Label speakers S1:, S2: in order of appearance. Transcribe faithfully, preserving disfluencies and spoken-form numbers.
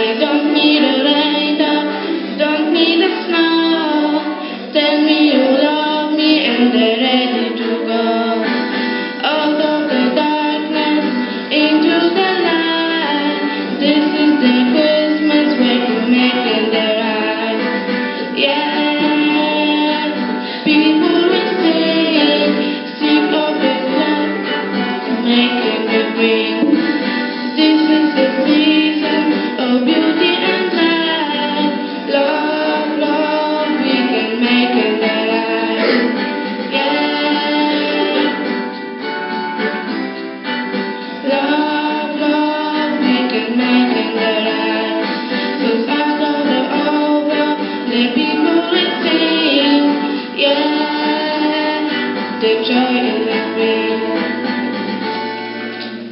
S1: I don't need a raindrop, don't need a snow. Tell me you love me and they're ready to go. Out of the darkness into the light. This is the Christmas where you make it the right. Yeah, people will sing, sing of the clock, making the green. This is the season of beauty and light. Love, love, we can make it the right. Yeah. Love, love, we can make it the right. 'Cause out of the over, the people will sing. Yeah, the joy in the spring.